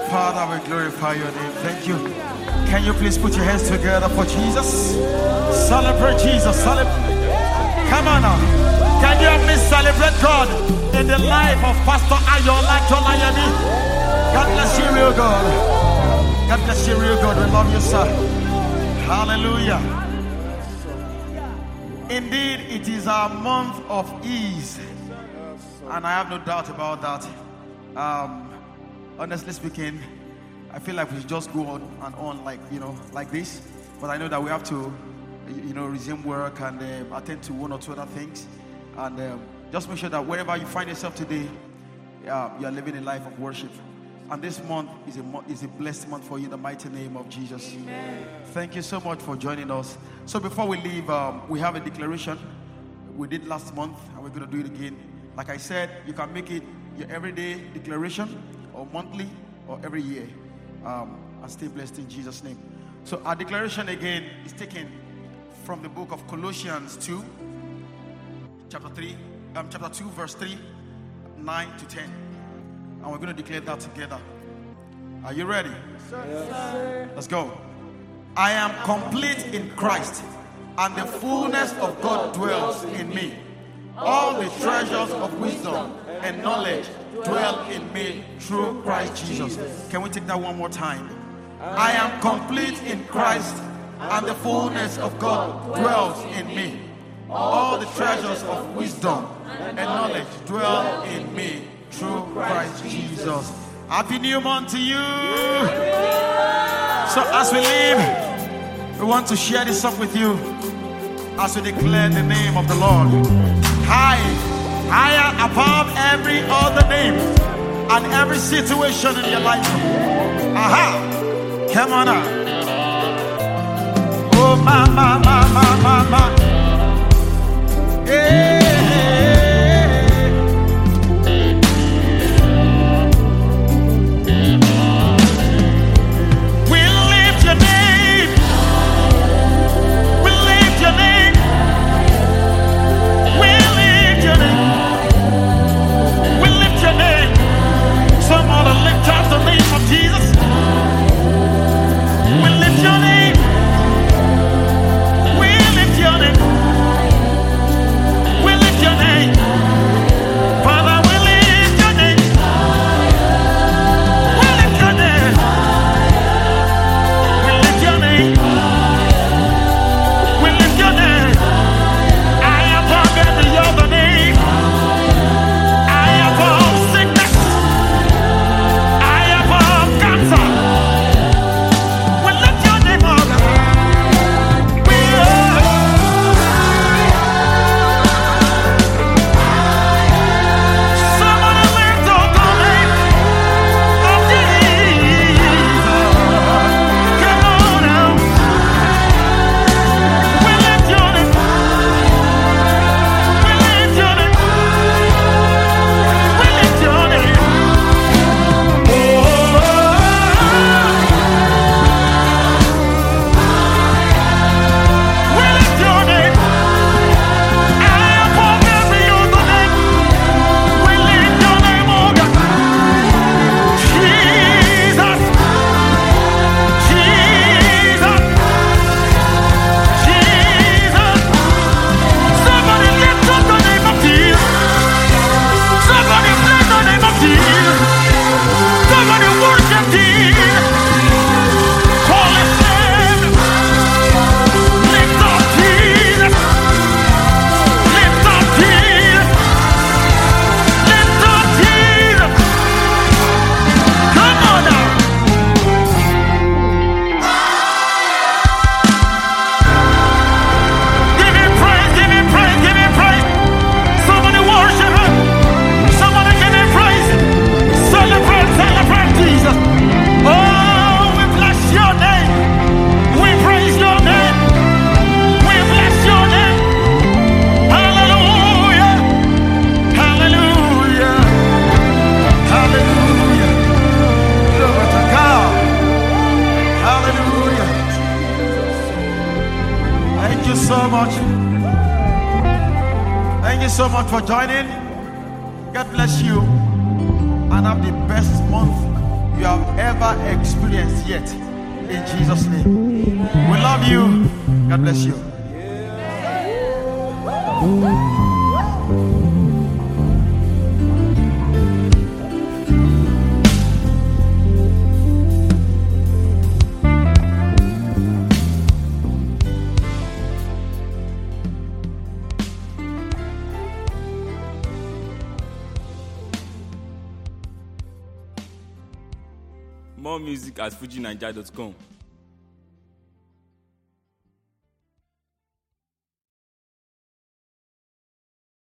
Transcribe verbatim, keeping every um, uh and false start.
Father, we glorify your name. Thank you. Can you please put your hands together for Jesus? Celebrate Jesus. Celebrate. Come on now. Can you help me celebrate God in the life of Pastor Ayola Tolayemi? God bless you, real God. God bless you, real God. We love you, sir. Hallelujah. Indeed, it is our month of ease. And I have no doubt about that. Um, honestly speaking, I feel like we should just go on and on like, you know, like this. But I know that we have to, you know, resume work and uh, attend to one or two other things. And um, just make sure that wherever you find yourself today, uh, you are living a life of worship. And this month is a, mo- is a blessed month for you in the mighty name of Jesus. Amen. Thank you so much for joining us. So before we leave, um, we have a declaration we did last month, and we're going to do it again. Like I said, you can make it your everyday declaration, or monthly, or every year. Um, and stay blessed in Jesus' name. So our declaration again is taken from the book of Colossians two, chapter three, um, chapter two, verse three, nine to ten. And we're going to declare that together. Are you ready? Yes, sir. Let's go. I am complete in Christ, and the fullness of God dwells in me. All the treasures of wisdom and knowledge dwell in me through Christ Jesus. Can we take that one more time? I am complete in Christ, and the fullness of God dwells in me. All the treasures of wisdom and knowledge dwell in me through Christ Jesus. Happy new month to you. So as we leave, we want to share this up with you as we declare the name of the Lord. High, higher above every other name and every situation in your life. Aha! Come on up. Oh, my, my, my, my, my, my. Yeah. So much for joining. God bless you and have the best month you have ever experienced yet. In Jesus' name. We love you. God bless you. More music at fuji nigeria dot com.